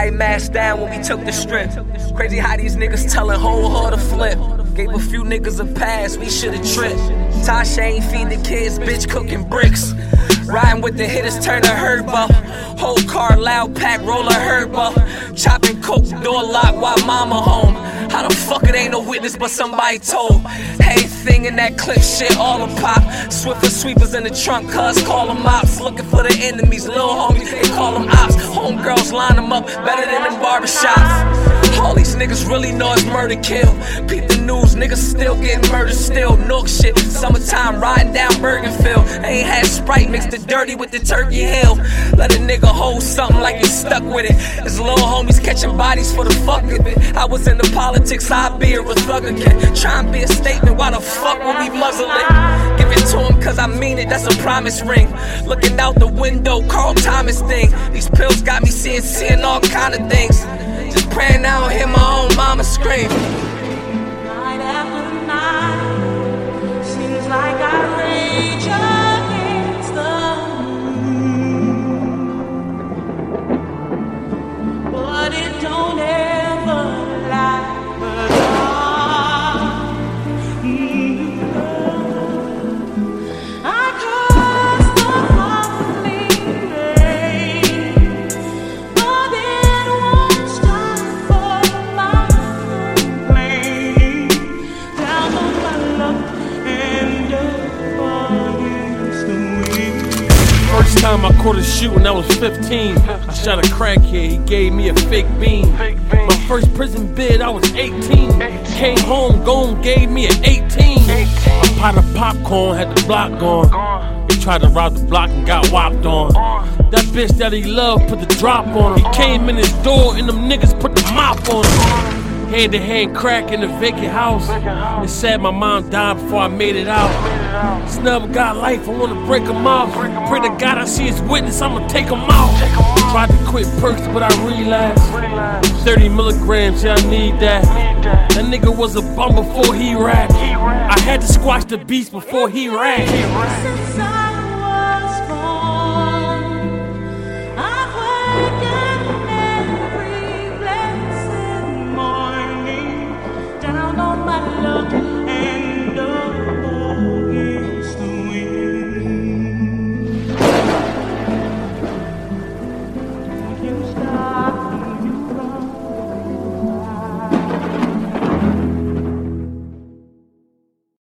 Everybody masked down when we took the strip. Crazy how these niggas telling whole hard to flip. Gave a few niggas a pass, we should've tripped. Tasha ain't feed the kids, bitch cooking bricks. Riding with the hitters, turn a herb up. Whole car loud pack, roll a herb up. Chopping coke, door lock while mama home. How the fuck it ain't no witness but somebody told? Anything in that clip shit all a pop. Swiffer sweepers in the trunk, cuz call them ops. Looking for the enemies, little homies, they call them ops. Homegirls line them up, better than them barbershops. All these niggas really know it's murder kill. Peep the news, niggas still getting murdered still. Nook shit, summertime riding down Bergenfield. Ain't had Sprite mixed the dirty with the Turkey Hill. Let a nigga hold something like you stuck with it. His little homies catching bodies for the fuck of it. I was in the politics, I'd be a thug again. Try and be a statement, why the fuck would we muzzle it? Give it to him cause I mean it, that's a promise ring. Looking out the window, Carl Thomas thing. These pills got me seeing all kind of things. Just praying I don't hear my own mama scream. Night after night, seems like I rage against the moon, but it don't ever lie. I curse the holy rain, but it won't stop for my flame. Down the well and up against the wind. First time I caught a shoot when I was 15. I shot a crackhead, he gave me a fake beam. My first prison bid, I was 18. Came home, gone, gave me an 18. A pot of popcorn, had the block gone. He tried to rob the block and got whopped on. That bitch that he loved put the drop on him. He came in his door and them niggas put the mop on him. Hand to hand crack in the vacant house. It said my mom died before I made it out. Snub got life, I wanna break him off. Pray to God I see his witness, I'ma take him out. Tried to quit perks, but I relapsed. 30 milligrams, yeah, I need that. That nigga was a bum before he rapped. I had to squash the beast before he rapped.